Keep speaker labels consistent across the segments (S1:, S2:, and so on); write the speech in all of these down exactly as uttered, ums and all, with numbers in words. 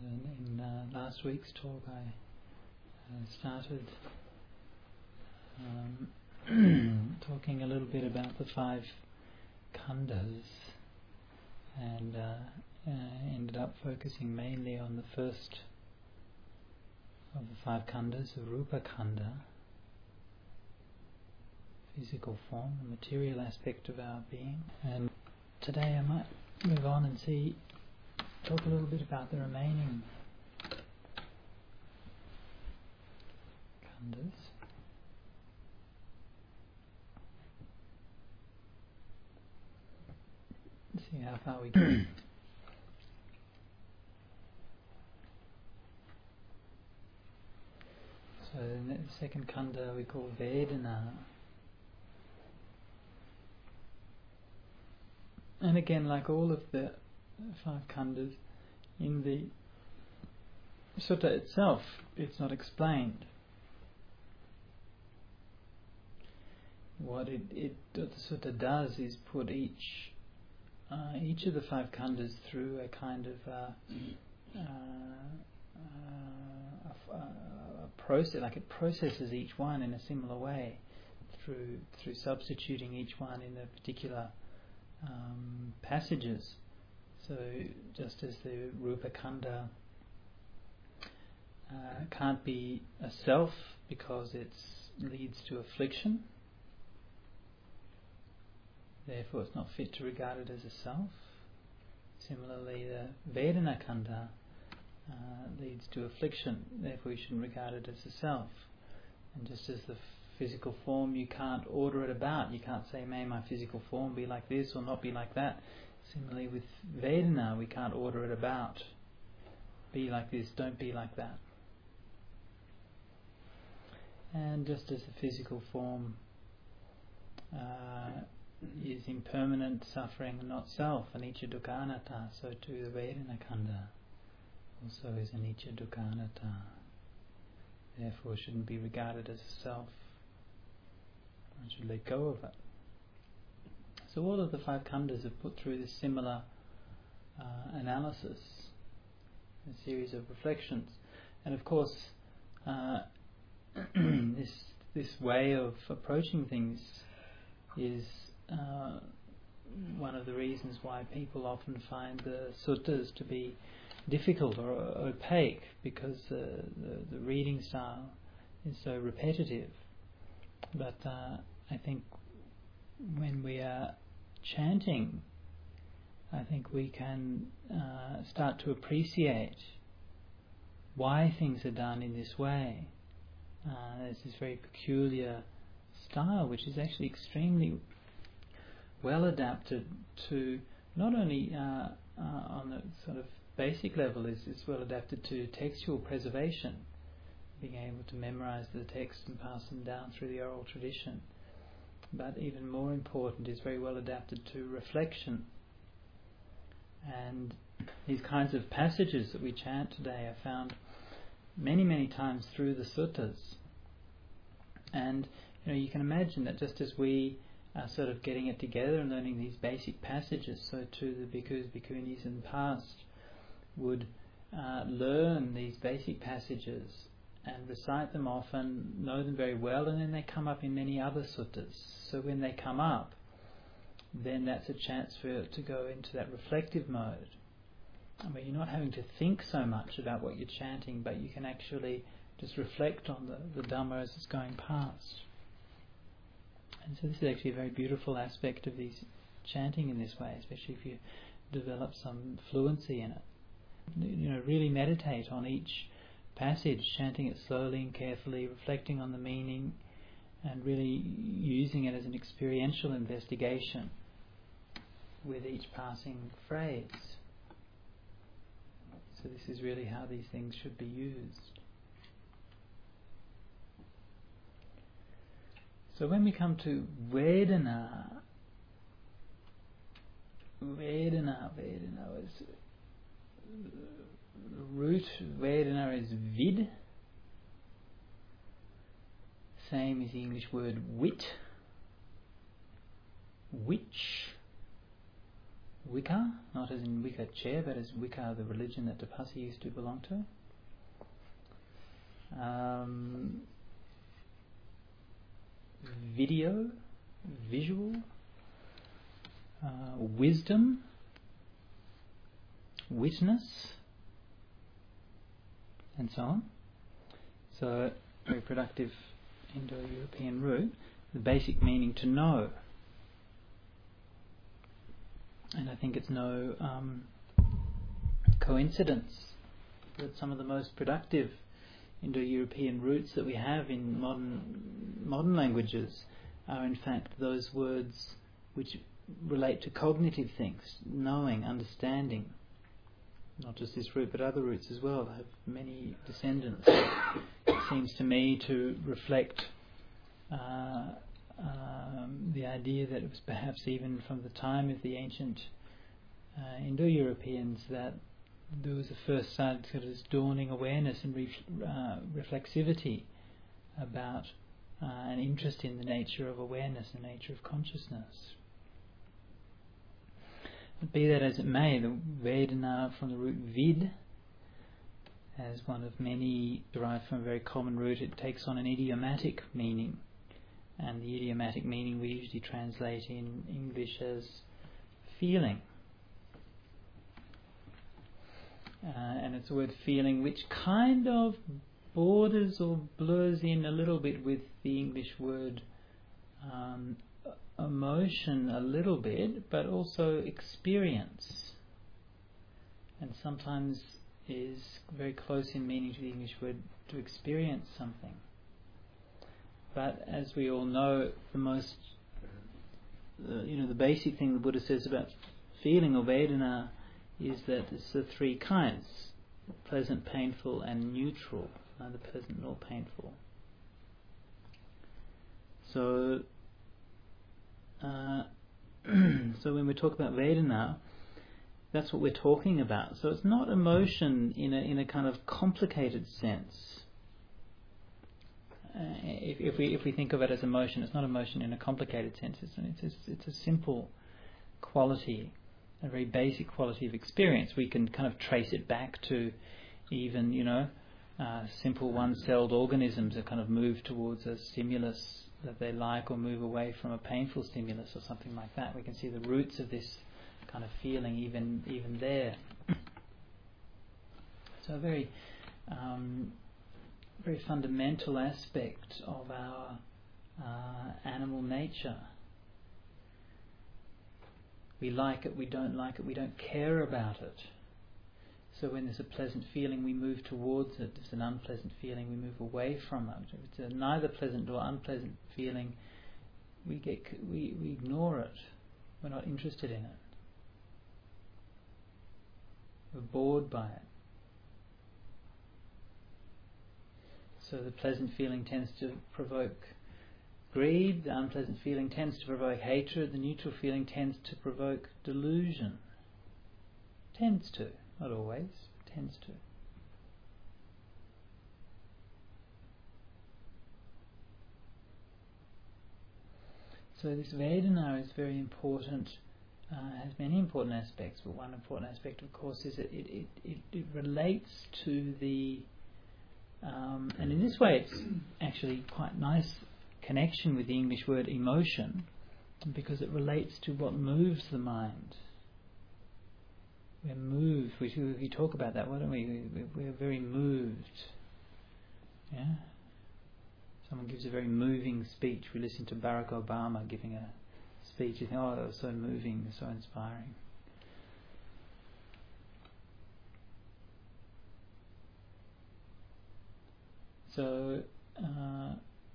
S1: in, in uh, last week's talk I uh, started um, talking a little bit about the five khandhas, and uh, uh, ended up focusing mainly on the first of the five khandhas, the Rupa Khandha, physical form, the material aspect of our being. And today I might move on and see, talk a little bit about the remaining khandhas. Let's see how far we go. So the second khandha we call Vedana. And again, like all of the five khandhas, in the sutta itself, it's not explained. What it, it what the sutta does is put each uh, each of the five khandhas through a kind of uh, uh, uh, a, a process, like it processes each one in a similar way through through substituting each one in a particular Um, passages. So just as the Rupa Khandha uh, can't be a self because it leads to affliction, therefore it's not fit to regard it as a self. Similarly, the Vedana Khandha uh, leads to affliction, therefore you shouldn't regard it as a self. And just as the physical form, you can't order it about. You can't say, may my physical form be like this or not be like that. Similarly with Vedana, we can't order it about. Be like this, don't be like that. And just as the physical form uh, is impermanent, suffering, and not self, anicca dukkha anatta, so too the Vedana Khandha also is anicca dukkha anatta. Therefore shouldn't be regarded as a self. I should let go of it. So all of the five khandhas have put through this similar uh, analysis, a series of reflections, and of course uh, this this way of approaching things is uh, one of the reasons why people often find the suttas to be difficult or opaque, because uh, the, the reading style is so repetitive. But uh, I think when we are chanting, I think we can uh, start to appreciate why things are done in this way. Uh, there's this very peculiar style which is actually extremely well adapted to, not only uh, uh, on the sort of basic level, is, is well adapted to textual preservation, being able to memorize the text and pass them down through the oral tradition. But even more important, is very well adapted to reflection. And these kinds of passages that we chant today are found many, many times through the suttas. And you know, you can imagine that just as we are sort of getting it together and learning these basic passages, so too the bhikkhus, bhikkhunis in the past would uh, learn these basic passages and recite them often, know them very well, and then they come up in many other suttas. So when they come up, then that's a chance for it to go into that reflective mode, where you're not having to think so much about what you're chanting, but you can actually just reflect on the, the Dhamma as it's going past. And so this is actually a very beautiful aspect of these chanting in this way, especially if you develop some fluency in it. You know, really meditate on each passage, chanting it slowly and carefully, reflecting on the meaning, and really using it as an experiential investigation with each passing phrase. So this is really how these things should be used. So when we come to Vedana, Vedana, Vedana is root Vedana is vid, same as the English word wit, which, Wicca, not as in Wicca chair, but as Wicca, the religion that Tapasi used to belong to. Um, video, visual, uh, wisdom, witness, and so on. So, very productive Indo-European root. The basic meaning to know. And I think it's no um, coincidence that some of the most productive Indo-European roots that we have in modern modern languages are in fact those words which relate to cognitive things, knowing, understanding. Not just this root, but other roots as well have many descendants. It seems to me to reflect uh, um, the idea that it was perhaps even from the time of the ancient uh, Indo-Europeans that there was a first sort of this dawning awareness and ref, uh, reflexivity about uh, an interest in the nature of awareness, the nature of consciousness. But be that as it may, the Vedana from the root vid, as one of many derived from a very common root, it takes on an idiomatic meaning. And the idiomatic meaning we usually translate in English as feeling. Uh, and it's a word feeling which kind of borders or blurs in a little bit with the English word um, emotion a little bit, but also experience. And sometimes is very close in meaning to the English word to experience something. But as we all know, the most, uh, you know, the basic thing the Buddha says about feeling or Vedana is that it's the three kinds: pleasant, painful, and neutral, neither pleasant nor painful. So, uh, so when we talk about Vedana, that's what we're talking about. So it's not emotion in a in a kind of complicated sense. Uh, if, if we if we think of it as emotion, it's not emotion in a complicated sense. It's it's a, it's a simple quality, a very basic quality of experience. We can kind of trace it back to even you know uh, simple one-celled organisms that kind of move towards a stimulus that they like, or move away from a painful stimulus or something like that. We can see the roots of this kind of feeling even even there. So a very um, very fundamental aspect of our uh, animal nature. We like it, we don't like it, we don't care about it. So when there's a pleasant feeling, we move towards it. If there's an unpleasant feeling, we move away from it. If it's a neither pleasant nor unpleasant feeling, we get we, we ignore it. We're not interested in it. We're bored by it. So the pleasant feeling tends to provoke greed, the unpleasant feeling tends to provoke hatred, the neutral feeling tends to provoke delusion. Tends to, not always, but tends to. So this Vedana is very important, uh, has many important aspects, but one important aspect, of course, is that it, it, it, it relates to the Um, and in this way it's actually quite nice connection with the English word emotion, because it relates to what moves the mind. We're moved. We, we talk about that, why don't we? We're very moved. Yeah. Someone gives a very moving speech. We listen to Barack Obama giving a speech. You think, oh, that was so moving, so inspiring. So, uh,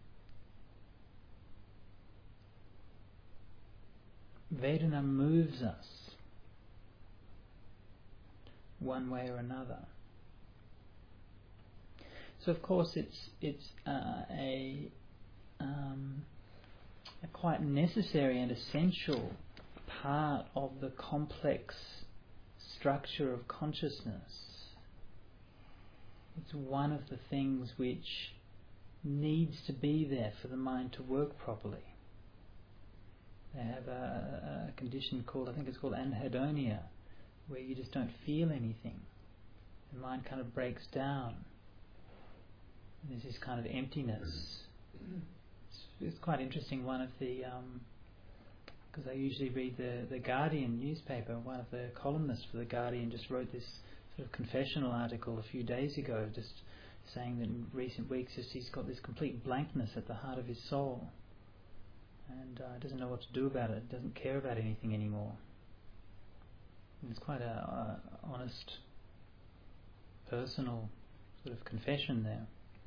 S1: Vedana moves us one way or another. So, of course, it's it's uh, a, um, a quite necessary and essential part of the complex structure of consciousness. It's one of the things which needs to be there for the mind to work properly. They have a, a condition called, I think it's called anhedonia, where you just don't feel anything. The mind kind of breaks down. There's this kind of emptiness. It's, it's quite interesting. One of the, because um, I usually read the, the Guardian newspaper, one of the columnists for the Guardian just wrote this sort of confessional article a few days ago, just saying that in recent weeks just he's got this complete blankness at the heart of his soul. And uh, doesn't know what to do about it, doesn't care about anything anymore. And it's quite a uh, honest, personal sort of confession there.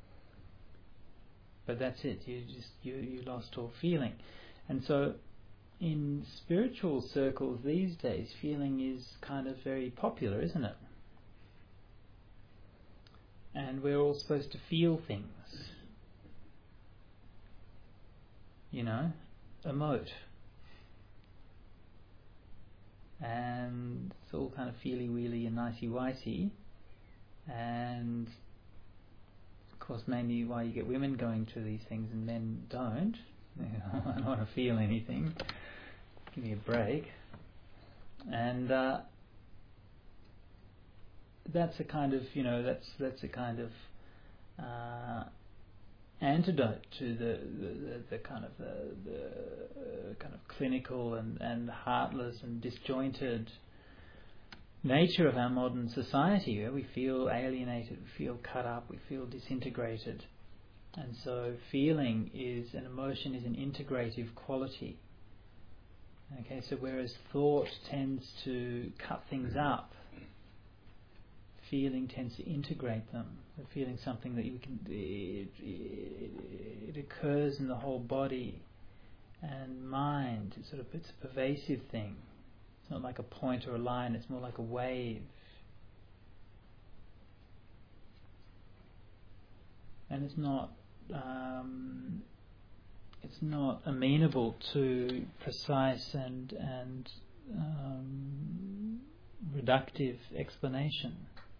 S1: But that's it, you just you, you lost all feeling. And so in spiritual circles these days, feeling is kind of very popular, isn't it? And we're all supposed to feel things. You know? Emote, and it's all kind of feely-weely and nicey-wicey, and of course mainly why you get women going to these things and men don't. I don't want to feel anything, give me a break. And uh, that's a kind of, you know, that's that's a kind of uh, antidote to the, the, the kind of the, the uh, kind of clinical and, and heartless and disjointed nature of our modern society, where we feel alienated, we feel cut up, we feel disintegrated. And so feeling is, an emotion is an integrative quality. Okay, so whereas thought tends to cut things up, feeling tends to integrate them. Feeling something that you can, it, it, it occurs in the whole body and mind. It's sort of, it's a pervasive thing. It's not like a point or a line. It's more like a wave. And it's not, um, it's not amenable to precise and and um, reductive explanation.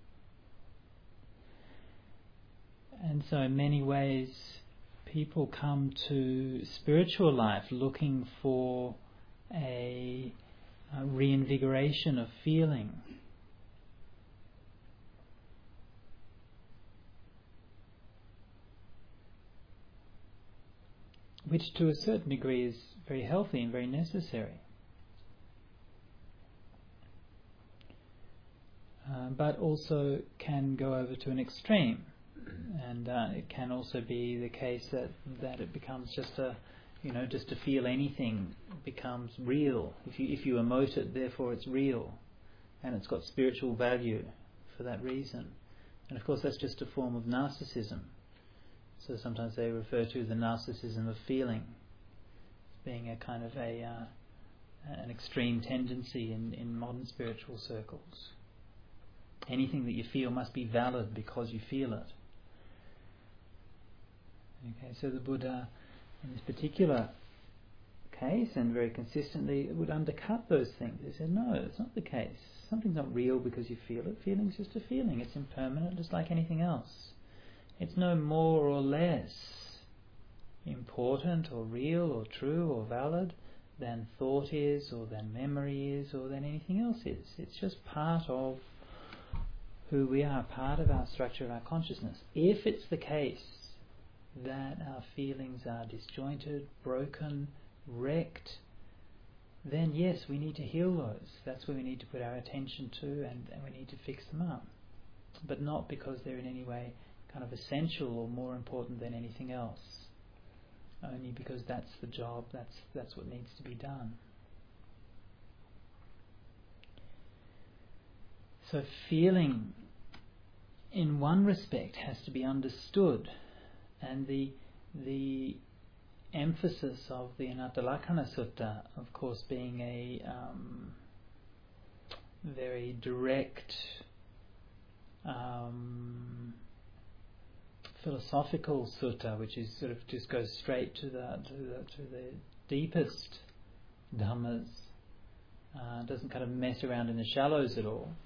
S1: And so in many ways people come to spiritual life looking for a, a reinvigoration of feeling. Which to a certain degree is very healthy and very necessary. Uh, but also can go over to an extreme. And uh, it can also be the case that, that it becomes just a, you know, just to feel anything becomes real. If you if you emote it, therefore it's real, and it's got spiritual value for that reason. And of course that's just a form of narcissism. So sometimes they refer to the narcissism of feeling as being a kind of a uh, an extreme tendency in, in modern spiritual circles. Anything that you feel must be valid because you feel it. Okay, so the Buddha, in this particular case, and very consistently, would undercut those things. He said, no, it's not the case. Something's not real because you feel it. Feeling's just a feeling. It's impermanent, just like anything else. It's no more or less important or real or true or valid than thought is, or than memory is, or than anything else is. It's just part of who we are, part of our structure of our consciousness. If it's the case that our feelings are disjointed, broken, wrecked, then yes, we need to heal those. That's where we need to put our attention to, and, and we need to fix them up. But not because they're in any way kind of essential or more important than anything else. Only because that's the job, that's that's what needs to be done. So feeling, in one respect, has to be understood. And the the emphasis of the Anattalakkana Sutta, of course, being a um, very direct um, philosophical sutta, which is sort of just goes straight to the to the, to the deepest dhammas, uh, doesn't kind of mess around in the shallows at all.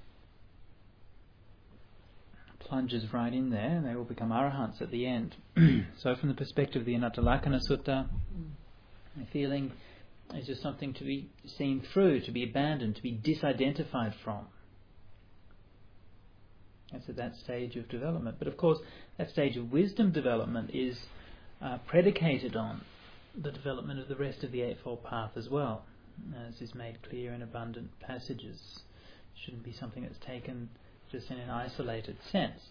S1: Plunges right in there, and they all become arahants at the end. So from the perspective of the Anattalakkana Sutta, feeling It's just something to be seen through, to be abandoned, to be disidentified from. That's at that stage of development. But of course, that stage of wisdom development is uh, predicated on the development of the rest of the Eightfold Path as well, as is made clear in abundant passages. It shouldn't be something that's taken just in an isolated sense.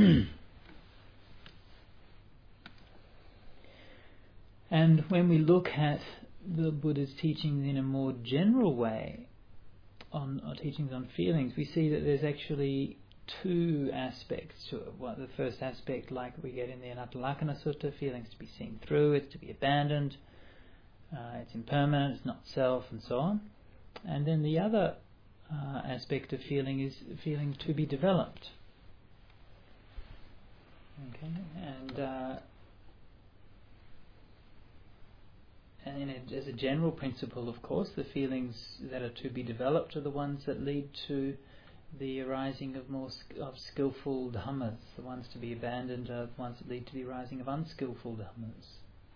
S1: And when we look at the Buddha's teachings in a more general way, on, on teachings on feelings, we see that there's actually two aspects to it. Well, the first aspect, like we get in the Anatta-lakkhana Sutta, feelings to be seen through, it's to be abandoned, uh, it's impermanent, it's not self, and so on. And then the other uh, aspect of feeling is feeling to be developed. Okay, and uh, And in a, as a general principle, of course, the feelings that are to be developed are the ones that lead to the arising of more sk- of skillful dhammas. The ones to be abandoned are the ones that lead to the arising of unskillful dhammas.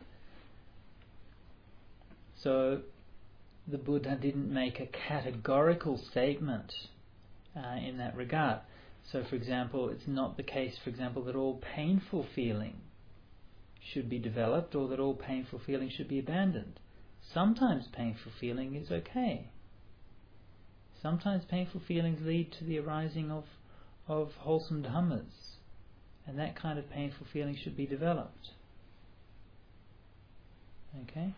S1: So the Buddha didn't make a categorical statement uh, in that regard. So, for example, it's not the case, for example, that all painful feeling should be developed, or that all painful feeling should be abandoned. Sometimes painful feeling is okay. Sometimes painful feelings lead to the arising of of wholesome dhammas, and that kind of painful feeling should be developed. Okay.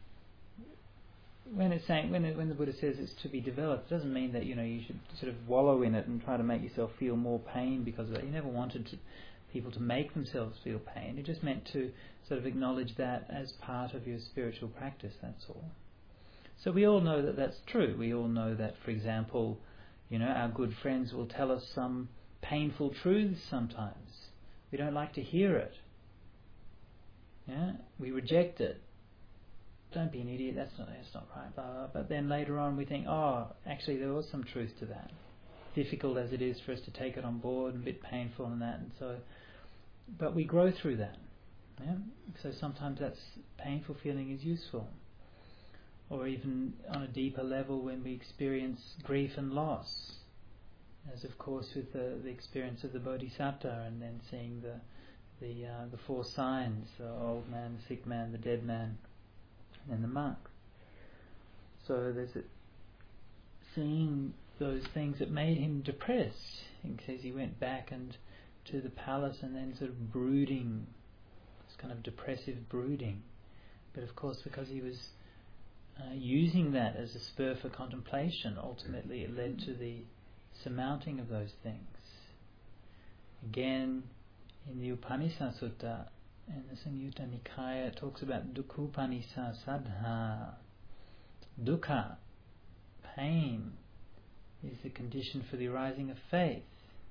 S1: When it's saying when it, when the Buddha says it's to be developed, it doesn't mean that you know you should sort of wallow in it and try to make yourself feel more pain because of that. He never wanted to. people to make themselves feel pain. It just meant to sort of acknowledge that as part of your spiritual practice, that's all. So we all know that that's true. We all know that, for example, you know, our good friends will tell us some painful truths sometimes. We don't like to hear it. Yeah? We reject it. Don't be an idiot, that's not, that's not right, blah, blah. But then later on we think, oh, actually there was some truth to that. Difficult as it is for us to take it on board, and a bit painful and that, and so, but we grow through that. Yeah? So sometimes that's painful feeling is useful, or even on a deeper level when we experience grief and loss, as of course with the, the experience of the Bodhisattva, and then seeing the the uh, the four signs: the old man, the sick man, the dead man, and the monk. So there's a, seeing those things that made him depressed. He says he went back and to the palace and then sort of brooding, this kind of depressive brooding. But of course, because he was uh, using that as a spur for contemplation, ultimately it led to the surmounting of those things. Again, in the Upanisa Sutta, in the Samyutta Nikaya, it talks about Dukhupanisa Saddha. Dukkha, pain, is the condition for the arising of faith.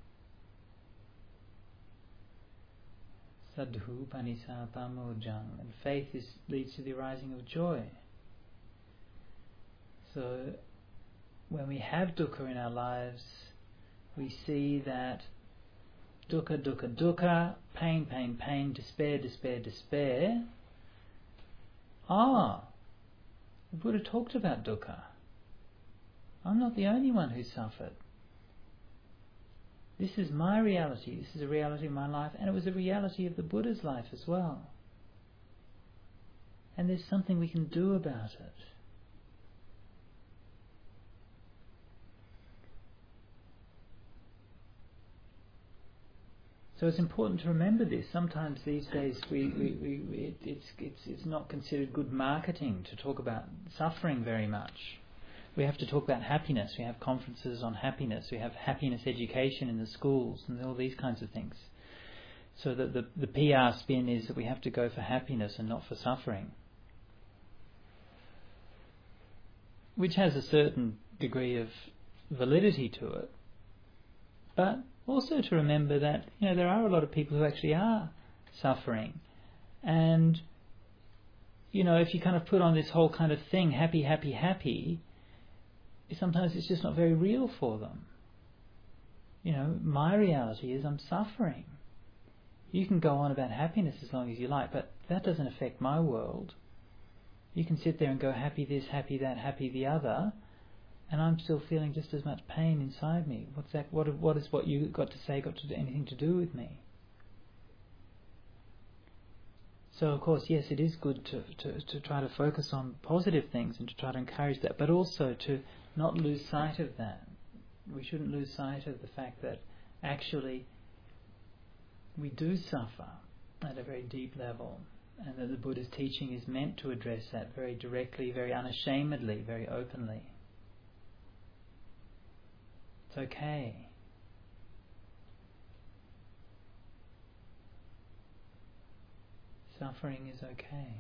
S1: Sadhu panisa pamojang, and faith is, leads to the arising of joy. So when we have dukkha in our lives, we see that dukkha, dukkha, dukkha, pain, pain, pain, despair, despair, despair. Ah, the Buddha talked about dukkha. I'm not the only one who suffered. This is my reality. This is a reality of my life, and it was a reality of the Buddha's life as well. And there's something we can do about it. So it's important to remember this. Sometimes these days we, we, we, we it, it's, it's, it's not considered good marketing to talk about suffering very much. We have to talk about happiness. We have conferences on happiness. We have happiness education in the schools and all these kinds of things. So that the, the P R spin is that we have to go for happiness and not for suffering, which has a certain degree of validity to it. But also to remember that, you know, there are a lot of people who actually are suffering. And, you know, if you kind of put on this whole kind of thing, happy, happy, happy, sometimes it's just not very real for them. You know, my reality is I'm suffering. You can go on about happiness as long as you like, but that doesn't affect my world. You can sit there and go happy this, happy that, happy the other, and I'm still feeling just as much pain inside me. What's that? What what is what you got to say got to do anything to do with me? So of course, yes, it is good to, to, to try to focus on positive things and to try to encourage that, but also to not lose sight of that. We shouldn't lose sight of the fact that actually we do suffer at a very deep level, and that the Buddha's teaching is meant to address that very directly, very unashamedly, very openly. It's okay. Suffering is okay.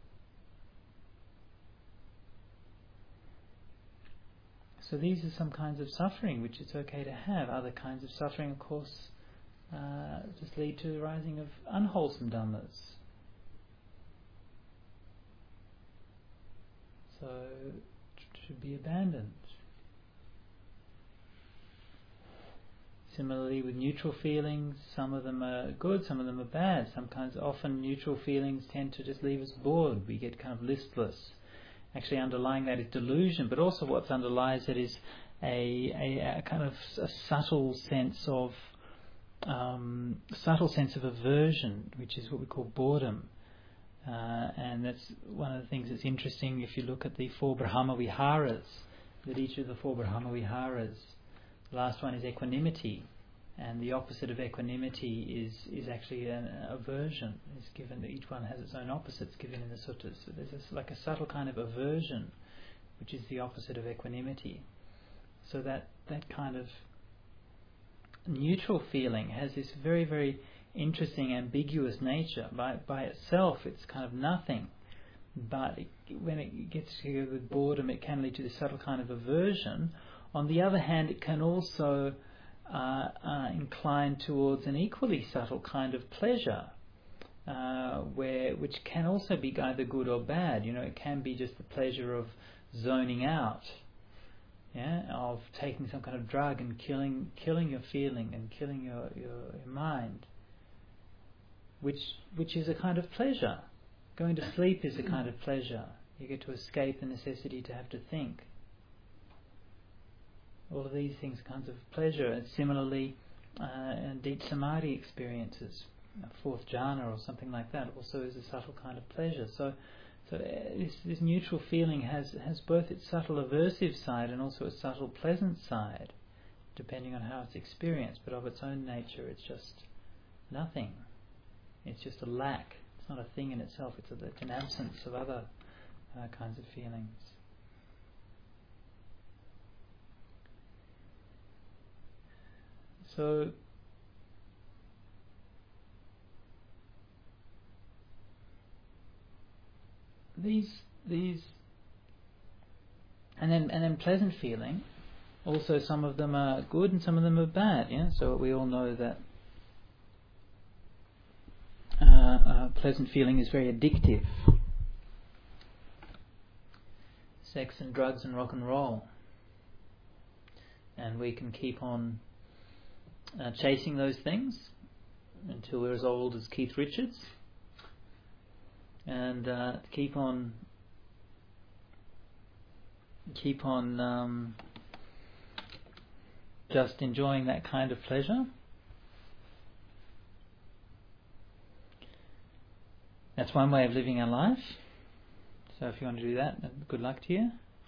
S1: So these are some kinds of suffering which it's okay to have. Other kinds of suffering, of course, uh, just lead to the rising of unwholesome dhammas. So it should be abandoned. Similarly with neutral feelings, some of them are good, some of them are bad. Some kinds, often neutral feelings tend to just leave us bored. We get kind of listless. Actually underlying that is delusion, but also what underlies it is a, a, a kind of a subtle sense of um, subtle sense of aversion, which is what we call boredom. Uh, and that's one of the things that's interesting if you look at the four Brahma Viharas, that each of the four Brahma Viharas, the last one is equanimity, and the opposite of equanimity is, is actually an aversion. It's given, each one has its own opposites given in the suttas. So there's this, like a subtle kind of aversion, which is the opposite of equanimity. So that, that kind of neutral feeling has this very, very interesting, ambiguous nature. By by itself, it's kind of nothing. But it, when it gets together with boredom, it can lead to this subtle kind of aversion. On the other hand, it can also uh, uh, incline towards an equally subtle kind of pleasure, uh, where which can also be either good or bad. You know, it can be just the pleasure of zoning out, yeah, of taking some kind of drug and killing killing your feeling and killing your, your, your mind, which which is a kind of pleasure. Going to sleep is a kind of pleasure. You get to escape the necessity to have to think. All of these things are kinds of pleasure. And similarly, uh, deep samadhi experiences, fourth jhana or something like that, also is a subtle kind of pleasure. So, so uh, this, this neutral feeling has has both its subtle aversive side and also its subtle pleasant side, depending on how it's experienced. But of its own nature, it's just nothing. It's just a lack. It's not a thing in itself. It's, a, it's an absence of other uh, kinds of feelings. So these these and then and then pleasant feeling, also some of them are good and some of them are bad. Yeah, so we all know that uh, uh, pleasant feeling is very addictive. Sex and drugs and rock and roll, and we can keep on Uh, chasing those things until we're as old as Keith Richards, and uh, keep on keep on um, just enjoying that kind of pleasure. That's one way of living our life. So if you want to do that, good luck to you.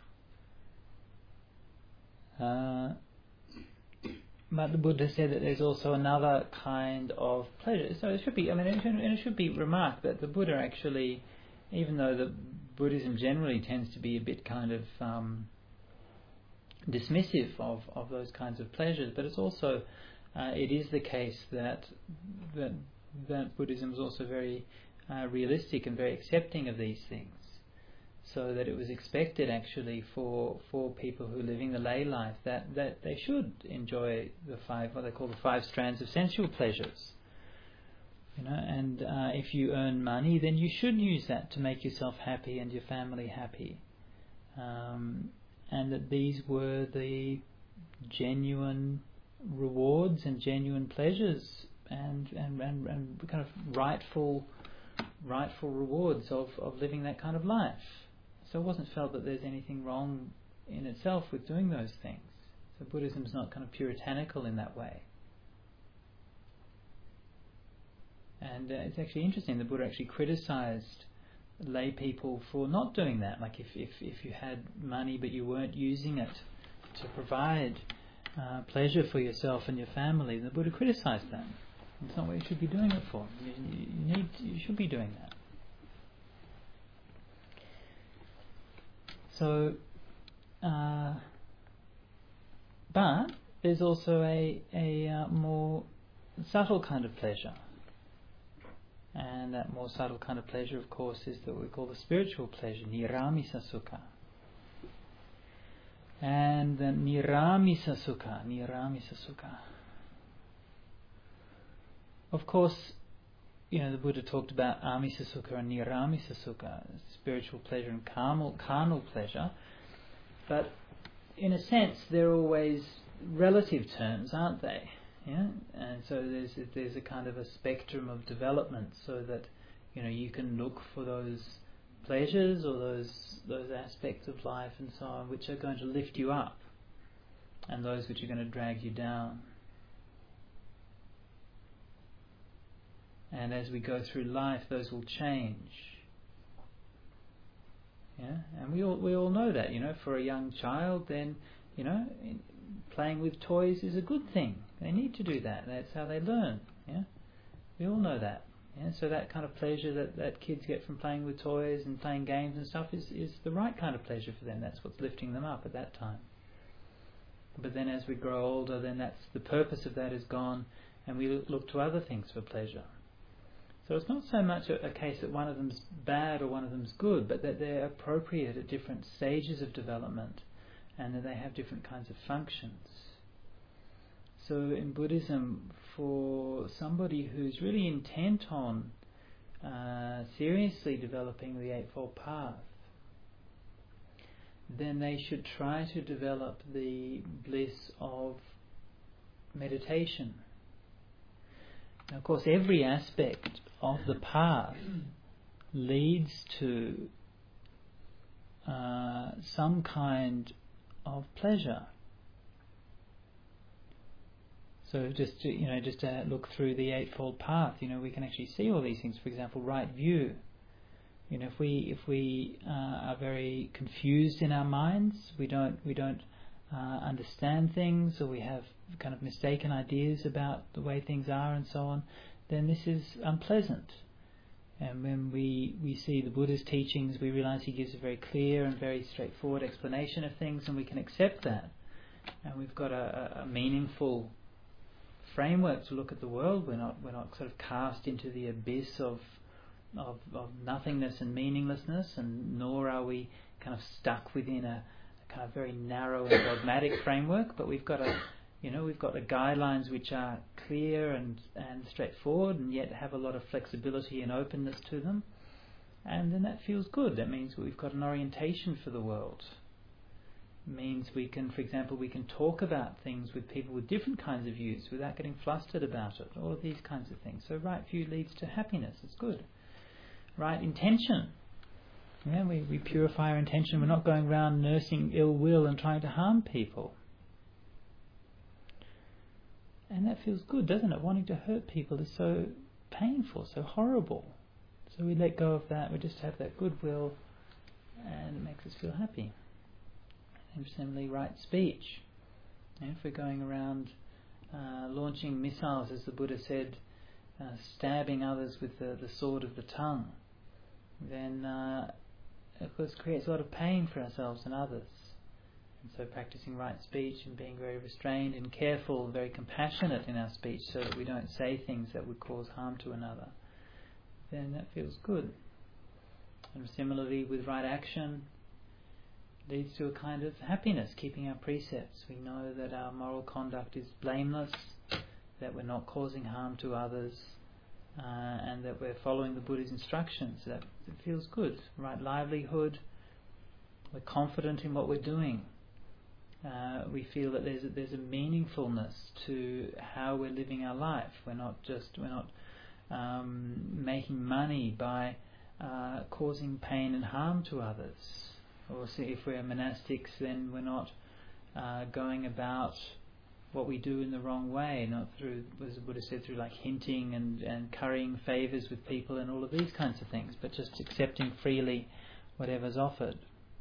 S1: Uh, But the Buddha said that there's also another kind of pleasure. So it should be, I mean, it should, it should be remarked that the Buddha actually, even though the Buddhism generally tends to be a bit kind of um, dismissive of, of those kinds of pleasures, but it's also, uh, it is the case that that, that Buddhism is also very uh, realistic and very accepting of these things. So that it was expected actually for for people who are living the lay life that, that they should enjoy the five, what they call the five strands of sensual pleasures. You know, and uh, if you earn money, then you should use that to make yourself happy and your family happy. Um, and that these were the genuine rewards and genuine pleasures and and, and, and kind of rightful rightful rewards of, of living that kind of life. so it wasn't felt that there's anything wrong in itself with doing those things. So Buddhism's not kind of puritanical in that way. And uh, it's actually interesting, the Buddha actually criticized lay people for not doing that. Like if, if, if you had money but you weren't using it to provide uh, pleasure for yourself and your family, the Buddha criticized that. It's not what you should be doing it for. You, you need, you should be doing that. So, uh, but there's also a a uh, more subtle kind of pleasure, and that more subtle kind of pleasure, of course, is what we call the spiritual pleasure, niramisa sukha. And the niramisa sukha, niramisa sukha. Of course, you know, the Buddha talked about amisa sukha and niramisa sukha, spiritual pleasure and carnal, carnal pleasure, but in a sense they're always relative terms, aren't they? Yeah, and so there's a, there's a kind of a spectrum of development, so that you know you can look for those pleasures or those those aspects of life and so on which are going to lift you up, and those which are going to drag you down. And as we go through life, those will change. Yeah, and we all we all know that. You know, for a young child, then you know, playing with toys is a good thing. They need to do that. That's how they learn. Yeah, we all know that. Yeah, so that kind of pleasure that, that kids get from playing with toys and playing games and stuff is is the right kind of pleasure for them. That's what's lifting them up at that time. But then, as we grow older, then that's the purpose of that is gone, and we look to other things for pleasure. So it's not so much a, a case that one of them's bad or one of them's good, but that they're appropriate at different stages of development, and that they have different kinds of functions. So in Buddhism, for somebody who's really intent on uh, seriously developing the Eightfold Path, then they should try to develop the bliss of meditation. Now, of course, every aspect of the path leads to uh, some kind of pleasure. So just to, you know, just to look through the Eightfold Path, you know, we can actually see all these things. For example, right view. You know, if we if we uh, are very confused in our minds, we don't we don't uh, understand things, or we have kind of mistaken ideas about the way things are and so on, then this is unpleasant. And when we, we see the Buddha's teachings, we realize he gives a very clear and very straightforward explanation of things, and we can accept that. And we've got a, a meaningful framework to look at the world. We're not we're not sort of cast into the abyss of of, of nothingness and meaninglessness, and nor are we kind of stuck within a, a kind of very narrow and dogmatic framework. But we've got a You know, we've got the guidelines which are clear and, and straightforward, and yet have a lot of flexibility and openness to them. And then that feels good. That means we've got an orientation for the world. It means we can, for example, we can talk about things with people with different kinds of views without getting flustered about it. All of these kinds of things. So right view leads to happiness. It's good. Right intention. Yeah, we, we purify our intention. We're not going around nursing ill will and trying to harm people. And that feels good, doesn't it? Wanting to hurt people is so painful, so horrible. So we let go of that. We just have that goodwill, and it makes us feel happy. And similarly, right speech. And if we're going around uh, launching missiles, as the Buddha said, uh, stabbing others with the, the sword of the tongue, then uh, of course creates a lot of pain for ourselves and others. And so practicing right speech and being very restrained and careful, very compassionate in our speech, so that we don't say things that would cause harm to another, then that feels good. And similarly with right action, leads to a kind of happiness, keeping our precepts. We know that our moral conduct is blameless, that we're not causing harm to others, uh, and that we're following the Buddha's instructions. That it feels good. Right livelihood, we're confident in what we're doing. Uh, we feel that there's a, there's a meaningfulness to how we're living our life. We're not just we're not um, making money by uh, causing pain and harm to others. or see if we're monastics, then we're not uh, going about what we do in the wrong way, not through, as the Buddha said, through like hinting and, and currying favours with people and all of these kinds of things, but just accepting freely whatever's offered.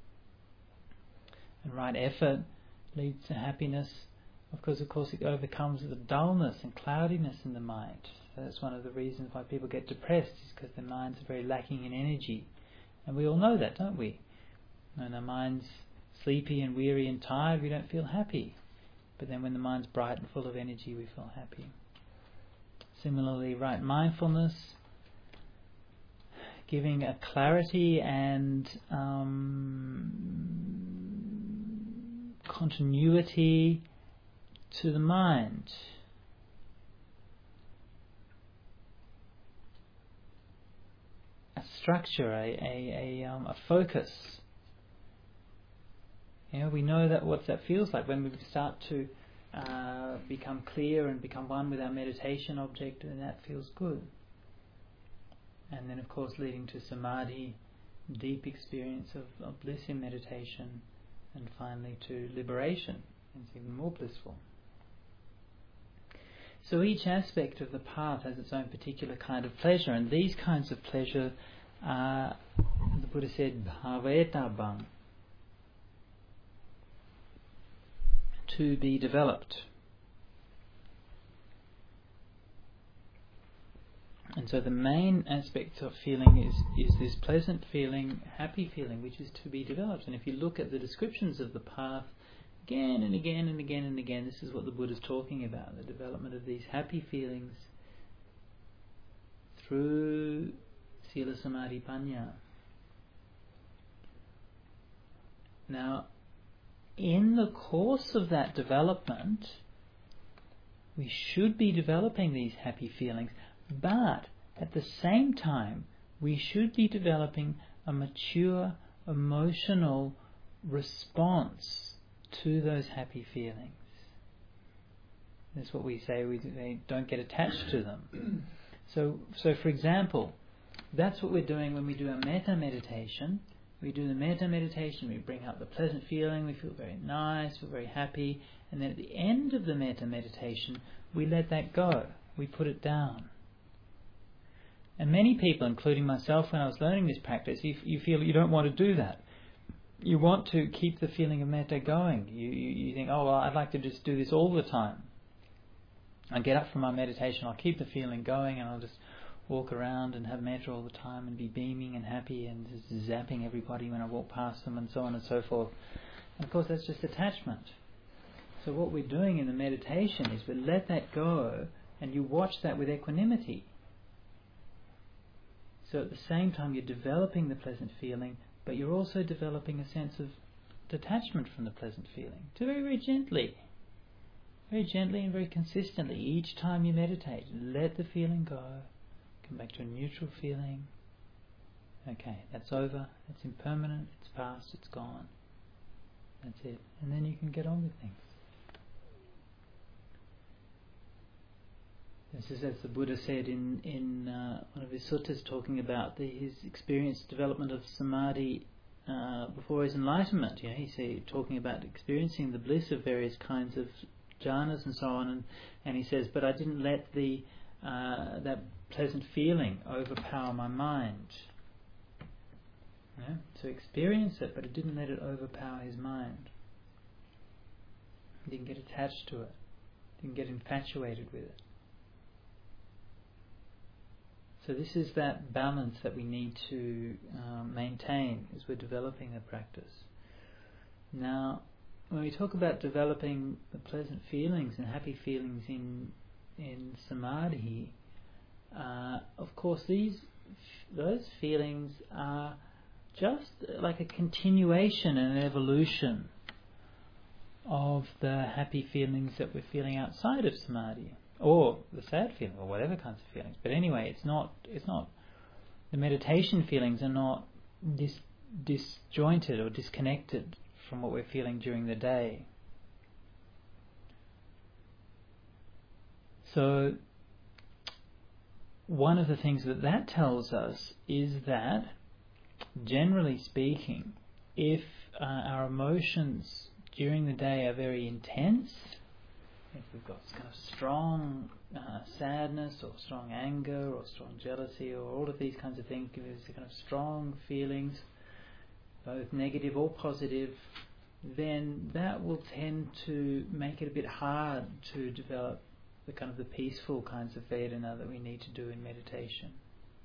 S1: And right effort leads to happiness. Of course, of course, it overcomes the dullness and cloudiness in the mind. So that's one of the reasons why people get depressed, is because their minds are very lacking in energy. And we all know that, don't we? When our mind's sleepy and weary and tired, we don't feel happy. But then when the mind's bright and full of energy, we feel happy. Similarly, right mindfulness, giving a clarity and um, continuity to the mind. A structure, a a, a, um, a focus. You know, we know that what that feels like when we start to uh, become clear and become one with our meditation object, and that feels good. And then, of course, leading to samadhi, deep experience of, of bliss in meditation, and finally to liberation. It's even more blissful. So each aspect of the path has its own particular kind of pleasure, and these kinds of pleasure are, the Buddha said, bhavetabang, to be developed. And so the main aspect of feeling is, is this pleasant feeling, happy feeling, which is to be developed. And if you look at the descriptions of the path, again and again and again and again, this is what the Buddha is talking about, the development of these happy feelings through Sila Samadhi Panya. Now, in the course of that development, we should be developing these happy feelings, but at the same time, we should be developing a mature emotional response to those happy feelings. That's what we say, we they don't get attached to them. So, so for example, that's what we're doing when we do our metta meditation. We do the metta meditation, we bring up the pleasant feeling, we feel very nice, we're very happy, and then at the end of the metta meditation, we let that go, we put it down. And many people, including myself when I was learning this practice, you, you feel you don't want to do that. You want to keep the feeling of metta going. You, you, you think, oh, well, I'd like to just do this all the time. I'll get up from my meditation, I'll keep the feeling going, and I'll just walk around and have metta all the time and be beaming and happy and just zapping everybody when I walk past them and so on and so forth. And of course that's just attachment. So what we're doing in the meditation is we let that go, and you watch that with equanimity. So at the same time you're developing the pleasant feeling, but you're also developing a sense of detachment from the pleasant feeling. So very, very gently. Very gently and very consistently. Each time you meditate, let the feeling go. Come back to a neutral feeling. Okay, that's over. It's impermanent. It's past. It's gone. That's it. And then you can get on with things. This is as the Buddha said in, in uh, one of his suttas, talking about the, his experience development of samadhi uh, before his enlightenment. You know, he's say, talking about experiencing the bliss of various kinds of jhanas and so on, and, and he says, but I didn't let the uh, that pleasant feeling overpower my mind. Yeah? So experience it, but it didn't let it overpower his mind. He didn't get attached to it. Didn't get infatuated with it. So this is that balance that we need to um, maintain as we're developing the practice. Now, when we talk about developing the pleasant feelings and happy feelings in in samadhi, uh, of course these those feelings are just like a continuation and an evolution of the happy feelings that we're feeling outside of samadhi, or the sad feeling, or whatever kinds of feelings. But anyway, it's not it's not the meditation feelings are not dis, disjointed or disconnected from what we're feeling during the day. So one of the things that that tells us is that, generally speaking, if uh, our emotions during the day are very intense, if we've got kind of strong uh, sadness or strong anger or strong jealousy or all of these kinds of things, these kind of strong feelings, both negative or positive, then that will tend to make it a bit hard to develop the kind of the peaceful kinds of Vedana that we need to do in meditation.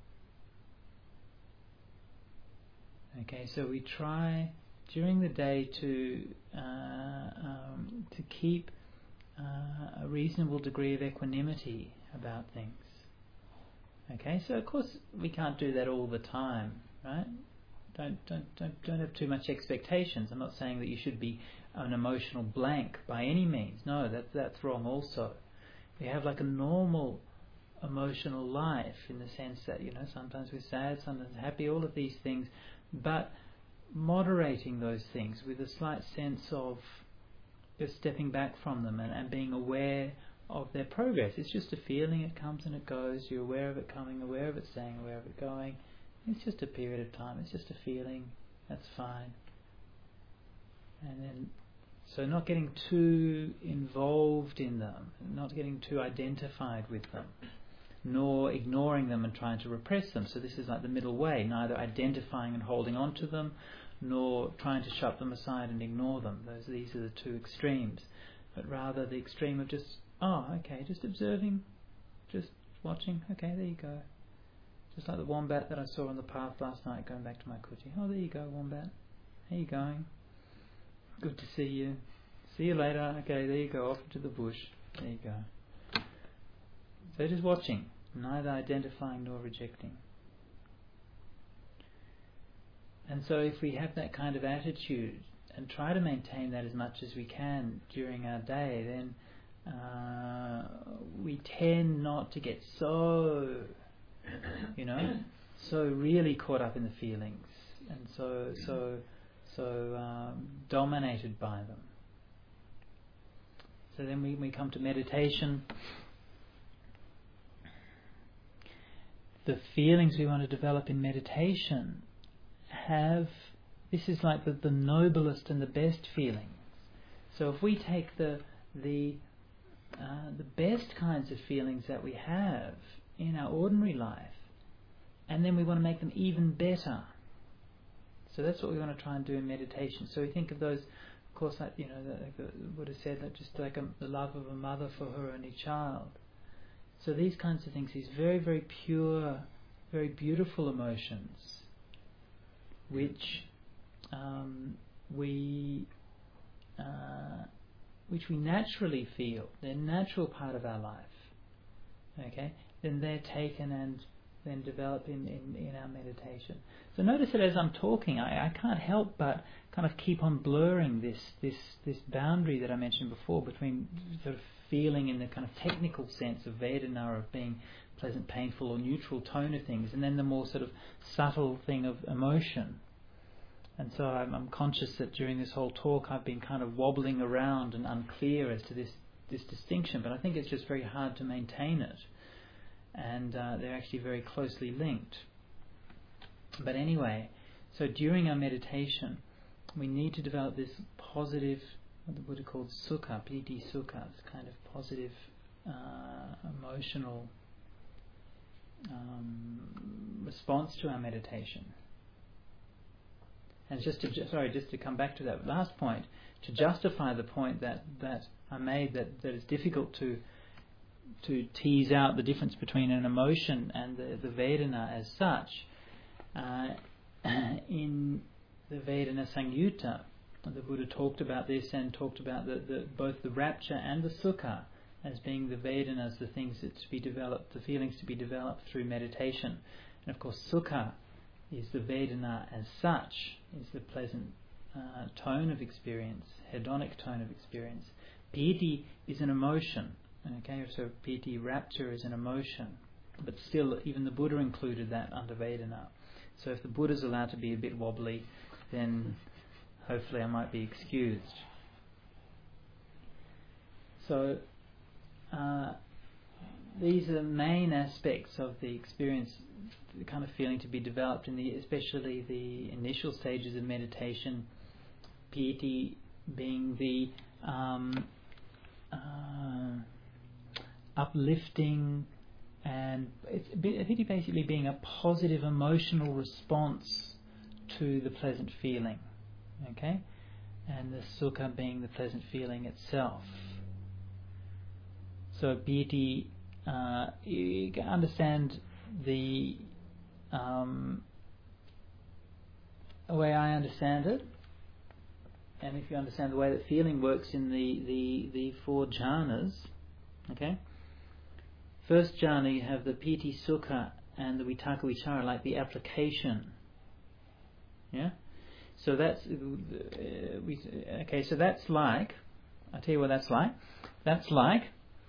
S1: Okay, so we try during the day to uh, um, to keep uh, a reasonable degree of equanimity about things. Okay, so of course we can't do that all the time, right? Don't don't don't don't have too much expectations. I'm not saying that you should be an emotional blank by any means. No, that that's wrong also. We have like a normal emotional life in the sense that, you know, sometimes we're sad, sometimes happy, all of these things, but moderating those things with a slight sense of just stepping back from them and, and being aware of their progress. It's just a feeling, it comes and it goes, you're aware of it coming, aware of it staying, aware of it going. It's just a period of time, it's just a feeling, that's fine. And then, so not getting too involved in them, not getting too identified with them, nor ignoring them and trying to repress them. So this is like the middle way, neither identifying and holding on to them, nor trying to shut them aside and ignore them. Those These are the two extremes. But rather the extreme of just, oh, okay, just observing, just watching, okay, there you go. Just like the wombat that I saw on the path last night going back to my kuti. Oh, there you go, wombat. How you going? Good to see you. See you later. Okay, there you go, off into the bush. There you go. So just watching, neither identifying nor rejecting. And so if we have that kind of attitude and try to maintain that as much as we can during our day, then uh, we tend not to get so, you know, so really caught up in the feelings and so so so um, dominated by them. So then we, we come to meditation. The feelings we want to develop in meditation have, this is like the, the noblest and the best feelings. So if we take the the uh, the best kinds of feelings that we have in our ordinary life, and then we want to make them even better. So that's what we want to try and do in meditation. So we think of those, of course, like, you know, the, the Buddha said that just like a, the love of a mother for her only child. So these kinds of things, these very, very pure, very beautiful emotions, which um, we uh, which we naturally feel, they're a natural part of our life. Okay, then they're taken and then develop in, in, in our meditation. So notice that as I'm talking, I, I can't help but kind of keep on blurring this this this boundary that I mentioned before between sort of feeling in the kind of technical sense of Vedana, of being pleasant, painful or neutral tone of things, and then the more sort of subtle thing of emotion. And so I'm, I'm conscious that during this whole talk I've been kind of wobbling around and unclear as to this, this distinction, but I think it's just very hard to maintain it. And uh, they're actually very closely linked. But anyway, so during our meditation, we need to develop this positive, what the Buddha called sukha, piti sukha, this kind of positive uh, emotional um, response to our meditation. And just to sorry, just to come back to that last point, to justify the point that, that I made, that, that it's difficult to to tease out the difference between an emotion and the, the Vedana as such. Uh, in the Vedana Samyutta, the Buddha talked about this and talked about the, the, both the rapture and the sukha as being the Vedanas, the things that to be developed, the feelings to be developed through meditation. And of course, sukha is the Vedana as such, is the pleasant uh, tone of experience, hedonic tone of experience. Piti is an emotion. Okay, so piti, rapture, is an emotion, but still, even the Buddha included that under Vedana. So if the Buddha's allowed to be a bit wobbly, then hopefully I might be excused. So uh, these are the main aspects of the experience, the kind of feeling to be developed in the, especially the initial stages of meditation, piti being the um, uh, uplifting, and it's piti basically being a positive emotional response to the pleasant feeling, okay, and the sukha being the pleasant feeling itself. So piti, uh, you can understand the um, way I understand it, and if you understand the way that feeling works in the, the, the four jhanas, okay. First jhana you have the piti sukha and the vitakka vichara, like the application. Yeah? So that's uh, we, okay, so that's like, I'll tell you what that's like. That's like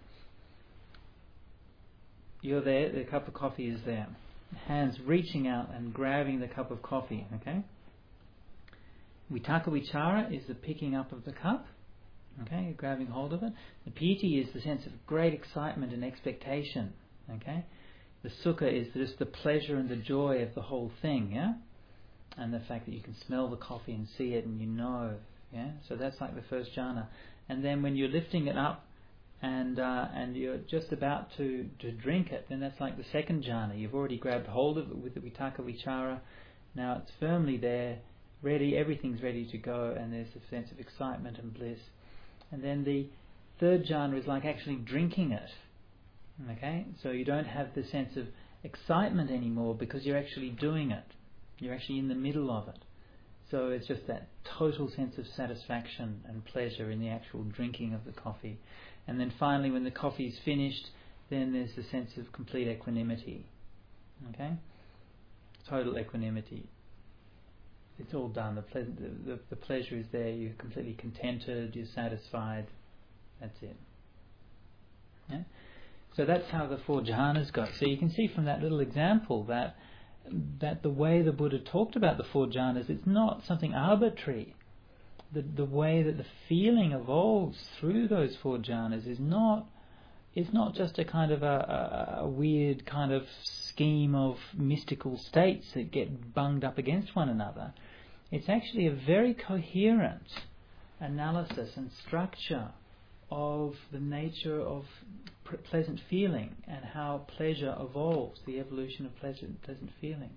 S1: you're there, the cup of coffee is there. Hands reaching out and grabbing the cup of coffee, okay? Vitakka vichara is the picking up of the cup, okay, grabbing hold of it. The piti is the sense of great excitement and expectation, okay? The sukha is just the pleasure and the joy of the whole thing, yeah? And the fact that you can smell the coffee and see it and you know, yeah? So that's like the first jhana. And then when you're lifting it up and uh, and you're just about to, to drink it, then that's like the second jhana. You've already grabbed hold of it with the vitakka vichara. Now it's firmly there, ready, everything's ready to go, and there's a sense of excitement and bliss. And then the third jhana is like actually drinking it. Okay? So you don't have the sense of excitement anymore because you're actually doing it. You're actually in the middle of it. So it's just that total sense of satisfaction and pleasure in the actual drinking of the coffee. And then finally, when the coffee is finished, then there's a sense of complete equanimity. Okay? Total equanimity. It's all done. The, ple- the, the, the pleasure is there. You're completely contented. You're satisfied. That's it. Yeah? So that's how the four jhanas go. So you can see from that little example that that the way the Buddha talked about the four jhanas, it's not something arbitrary. The the way that the feeling evolves through those four jhanas is not is not just a kind of a, a, a weird kind of scheme of mystical states that get bunged up against one another. It's actually a very coherent analysis and structure of the nature of p- pleasant feeling and how pleasure evolves, the evolution of pleasant, pleasant feeling.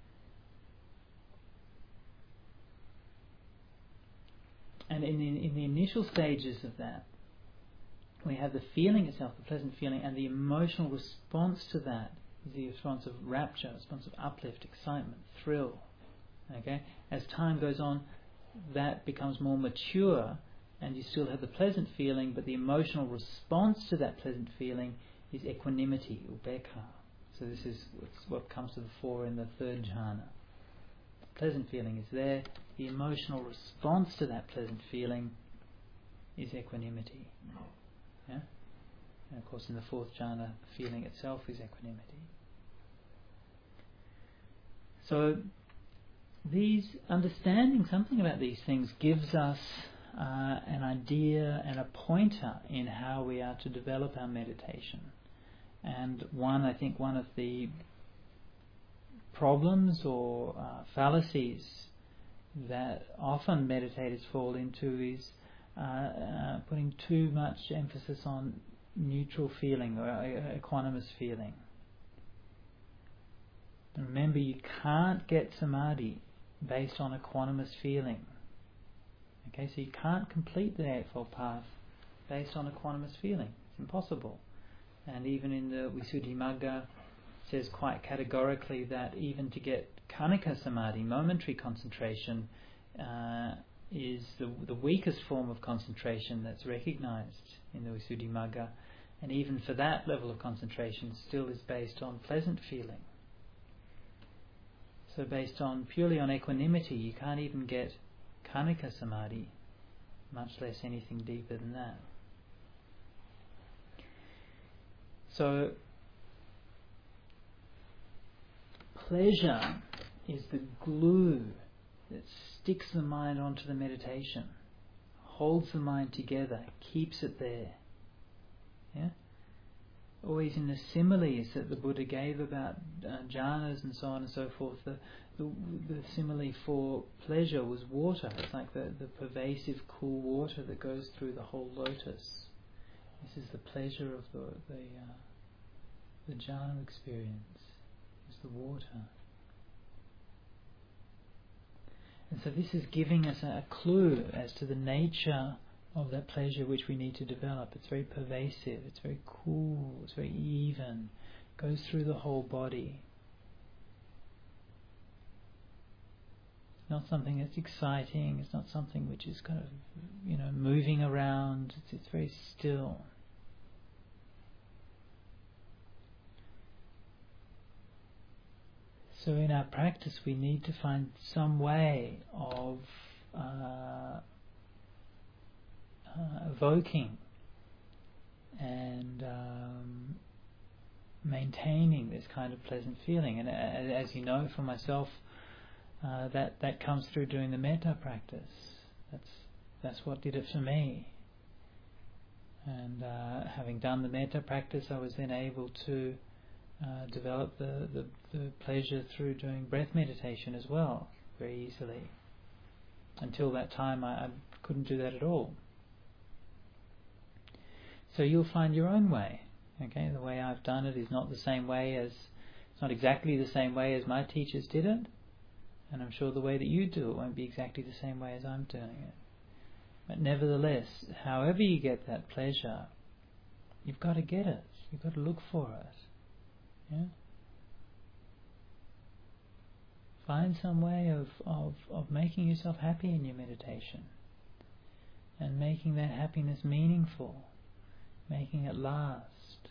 S1: And in the, in the initial stages of that, we have the feeling itself, the pleasant feeling, and the emotional response to that is the response of rapture, response of uplift, excitement, thrill. Okay? As time goes on, that becomes more mature, and you still have the pleasant feeling, but the emotional response to that pleasant feeling is equanimity, upekkha. So this is what comes to the fore in the third jhana. The pleasant feeling is there. The emotional response to that pleasant feeling is equanimity. Yeah? And of course in the fourth jhana, the feeling itself is equanimity. So these understanding something about these things gives us uh, an idea and a pointer in how we are to develop our meditation. And one, I think, one of the problems or uh, fallacies that often meditators fall into is uh, uh, putting too much emphasis on neutral feeling or uh, equanimous feeling. And remember, you can't get samadhi based on equanimous feeling. Okay, so you can't complete the Eightfold Path based on equanimous feeling. It's impossible. And even in the Visuddhimagga, it says quite categorically that even to get Khanika Samadhi, momentary concentration, uh, is the, the weakest form of concentration that's recognized in the Visuddhimagga. And even for that level of concentration still is based on pleasant feeling. So based on purely on equanimity, you can't even get Khanika Samadhi, much less anything deeper than that. So pleasure is the glue that sticks the mind onto the meditation, holds the mind together, keeps it there. Yeah? always in the similes that the Buddha gave about uh, jhanas and so on and so forth, the, the the simile for pleasure was water. It's like the, the pervasive cool water that goes through the whole lotus. This is the pleasure of the the, uh, the jhana experience. It's the water. And so this is giving us a, a clue as to the nature of that pleasure which we need to develop. It's very pervasive, it's very cool, it's very even, goes through the whole body. It's not something that's exciting, it's not something which is kind of, you know, moving around, it's, it's very still. So in our practice we need to find some way of uh, uh, evoking and um, maintaining this kind of pleasant feeling. And uh, as you know, for myself, uh, that, that comes through doing the metta practice. That's that's what did it for me. And uh, having done the metta practice, I was then able to Uh, develop the, the, the pleasure through doing breath meditation as well, very easily. Until that time I, I couldn't do that at all. So you'll find your own way. Okay, the way I've done it is not the same way as, it's not exactly the same way as my teachers did it, and I'm sure the way that you do it won't be exactly the same way as I'm doing it. But nevertheless, however you get that pleasure, you've got to get it. You've got to look for it. Yeah. Find some way of, of, of making yourself happy in your meditation and making that happiness meaningful, making it last.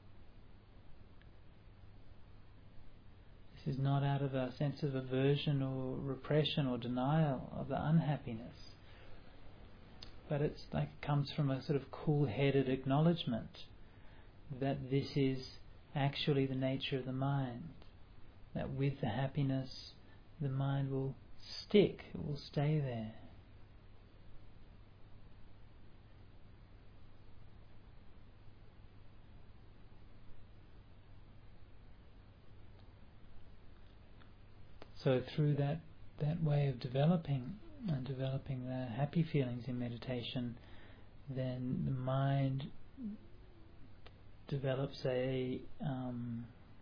S1: This is not out of a sense of aversion or repression or denial of the unhappiness, but it's like it comes from a sort of cool-headed acknowledgement that this is actually the nature of the mind, that with the happiness the mind will stick, it will stay there. So through that, that way of developing and developing the happy feelings in meditation, then the mind develops a um,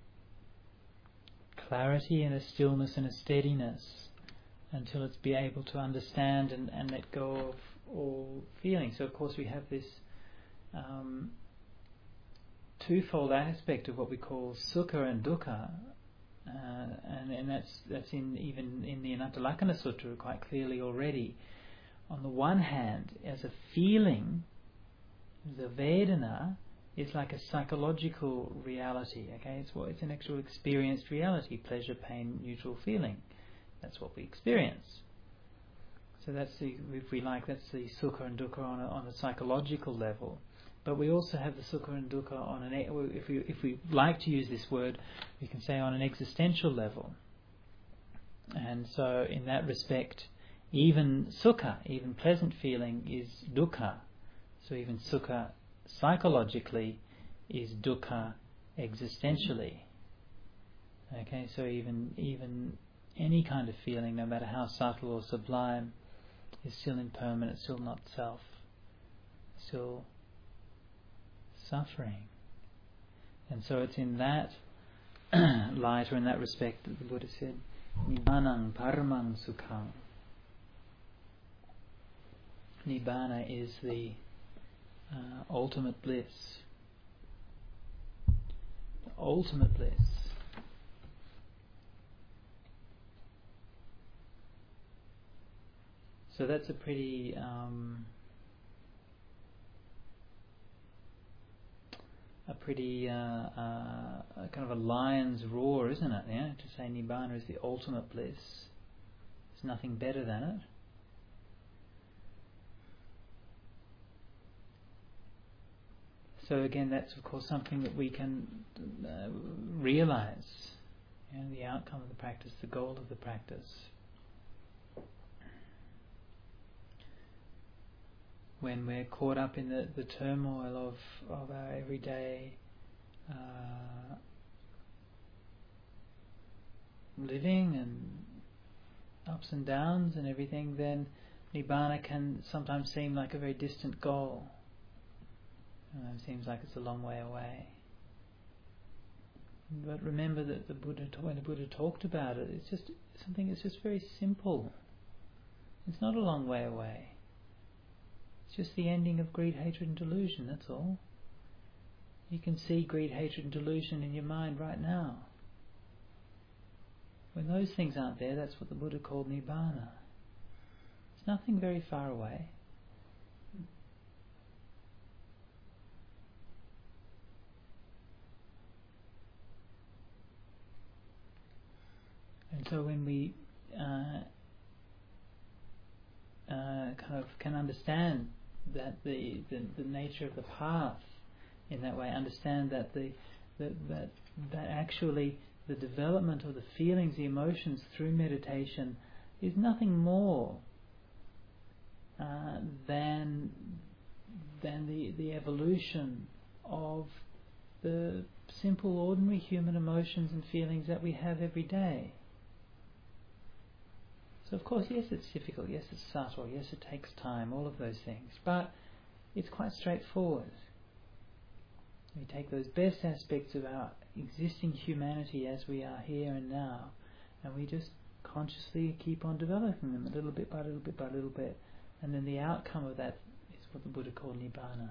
S1: clarity and a stillness and a steadiness until it's be able to understand and, and let go of all feelings. So of course we have this um, twofold aspect of what we call sukha and dukkha, uh, and, and that's that's in even in the Anatthalakkhana Sutta quite clearly already. On the one hand, as a feeling, the Vedana is like a psychological reality. Okay, it's what it's an actual experienced reality: pleasure, pain, neutral feeling. That's what we experience. So that's the, if we like, that's the sukha and dukkha on a, on a psychological level. But we also have the sukha and dukkha on an, if we if we like to use this word, we can say on an existential level. And so in that respect, even sukha, even pleasant feeling, is dukkha. So even sukha psychologically is dukkha existentially. Okay, so even even any kind of feeling, no matter how subtle or sublime, is still impermanent, still not self, still suffering. And so it's in that light, or in that respect, that the Buddha said, Nibbanang paramang sukhang. Nibbana is the uh, ultimate bliss. The ultimate bliss. So that's a pretty um, a pretty uh, uh, kind of a lion's roar, isn't it? Yeah, to say Nibbana is the ultimate bliss. There's nothing better than it. So again, that's of course something that we can uh, realize. You know, the outcome of the practice, the goal of the practice. When we're caught up in the, the turmoil of, of our everyday uh, living and ups and downs and everything, then Nibbana can sometimes seem like a very distant goal. Uh, it seems like it's a long way away. But remember that the Buddha, when the Buddha talked about it, it's just something that's just very simple. It's not a long way away. It's just the ending of greed, hatred and delusion, that's all. You can see greed, hatred and delusion in your mind right now. When those things aren't there, that's what the Buddha called Nibbana. It's nothing very far away. And so when we uh, uh, kind of can understand that the, the the nature of the path in that way, understand that the that that, that actually the development of the feelings, the emotions through meditation is nothing more uh, than than the the evolution of the simple, ordinary human emotions and feelings that we have every day. So of course, yes, it's difficult, yes, it's subtle, yes, it takes time, all of those things, but it's quite straightforward. We take those best aspects of our existing humanity as we are here and now, and we just consciously keep on developing them a little bit by little bit by little bit, and then the outcome of that is what the Buddha called Nibbana.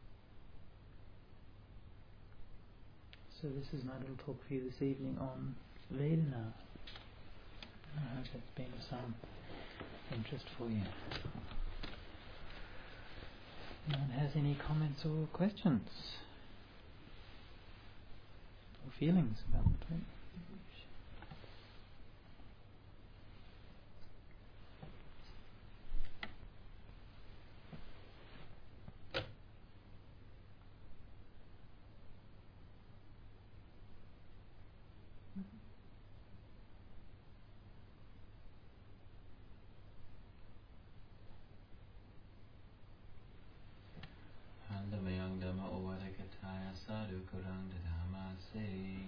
S1: So this is my little talk for you this evening on Vedana. I hope it's been of some interest for you. Anyone has any comments or questions or feelings about the talk?
S2: Andamayang Dhamma Ovadakataya Sadhu Kurang Dhamma Se